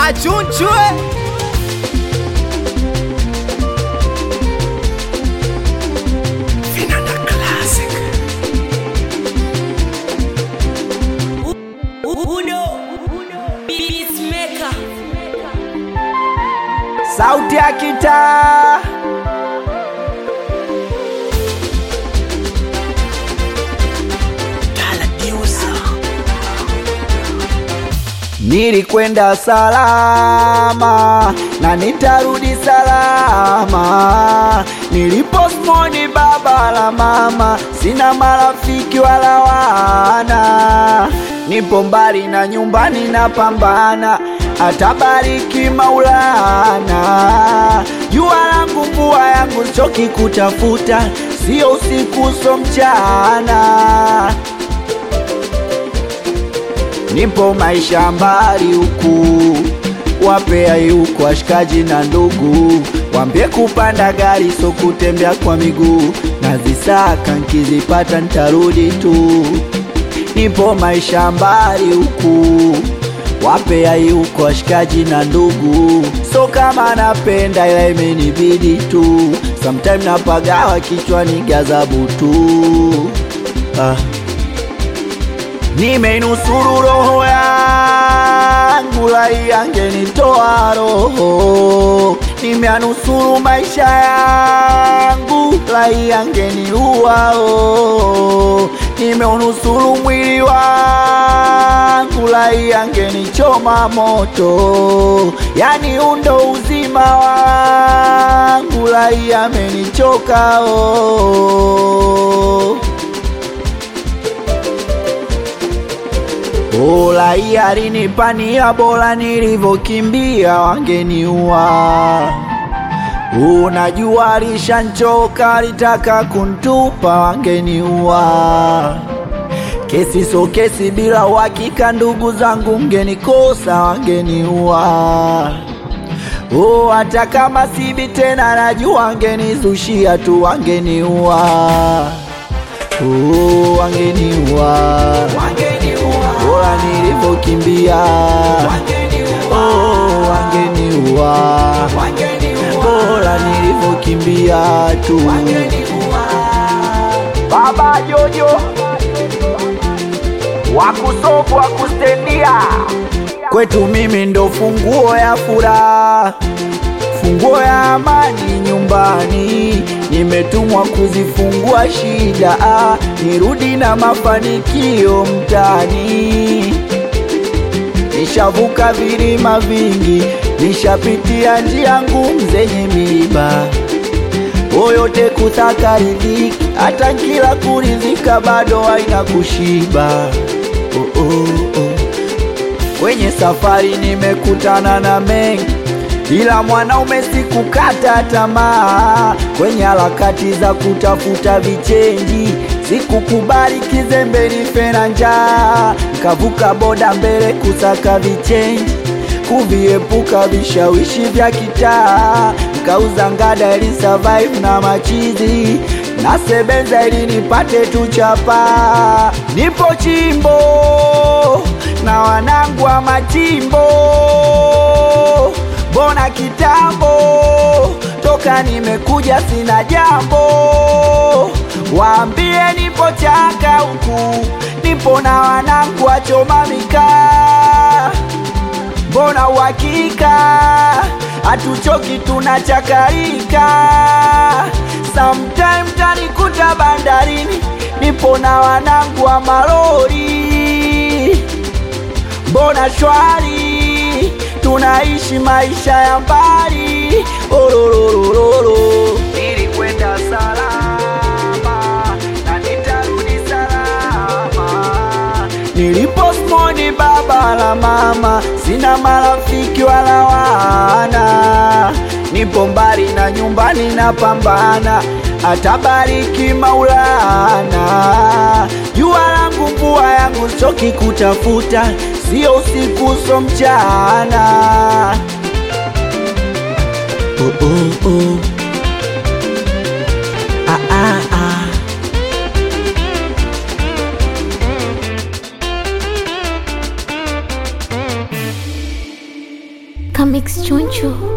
Achunchwe Vinanda Classic Uno Beatmaker sauti ya kitaa nilikwenda salama na nitarudi salama. Niliposmoni baba la mama, sina marafiki wala wana. Nipo mbali na nyumbani napambana, atabariki Maulana. Jua langu mvua yangu choki kutafuta, sio usiku so mchana. Nipo maisha mbali huku, wapea huku washikaji na ndugu. Wambie kupanda gari so kutembea kwa miguu, nazisaka nkizipata nitarudi tu. Nipo maisha mbali huku, wapea huku washikaji na ndugu. So kama napenda ila imenibidi tu, sometime napagawa kichwani gazabu tu. Nimeinusuru roho yangu, lai angenitoa roho. Nimeanusuru maisha yangu, lai angeniua. Nimeunusuru mwili wangu, lai angenichoma moto. Yani undo uzima wangu, lai amenichoka. Ola alinipania bora nilivyokimbia wangeniua. Unajua alishanchoka alitaka kuntupa wangeniua. Kesi so kesi bila uhakika ndugu zangu mgenikosa wangeniua. Hata kama sibi tena najua wangenizushia tu wangeniua. Wangeniua. Bora nilivyokimbia wangeniua. Bora nilivyokimbia tu. Baba Jojo wakusofu wakustendia, kwetu mimi ndo funguo ya furaha, funguo ya amani nyumbani. Nimetumwa kuzifungua shida, nirudi na mafanikio mtani. Nishavuka vilima vingi, nishapitia njia ngumu zenye miiba. Yote kutaka riziki, hata kila kurizika bado haina kushiba. Kwenye safari nimekutana na mengi, ila mwanaume sikukata tamaa. Kwenye harakati za kutafuta vichenji, sikukubali kizembe nife na njaa. Nikavuka boda mbele kusaka vichenji, kuviepuka vishawishi vya kitaa. Nikauza ngada ili survive na machizi, nasebenza ili nipate tu chapa. Nipo chimbo na wanangu wa machimbo, bona kitambo toka nimekuja sina jambo. Waambie nipo chaka huku, nipo na wanangu wachoma mikaa. Bona uhakika hatuchoki tunachakarika. Sometime tanikuta bandarini, nipo na wanangu wa malori. Bona shwari tunaishi maisha ya mbali. Nilikwenda salama na nitarudi salama. Niliposmoni baba la mama, sina marafiki wala wana. Nipo mbali na nyumbani napambana, atabariki Maulana. Jua langu mvua yangu choki kutafuta, sio usiku so mchana. Comics Choncho.